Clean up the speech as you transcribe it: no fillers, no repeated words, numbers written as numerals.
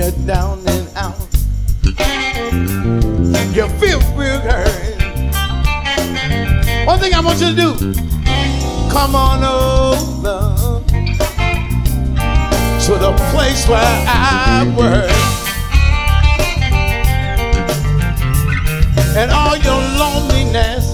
you're down and out, you feel real hurt. One thing I want you to do, come on over to the place where I work, and all your loneliness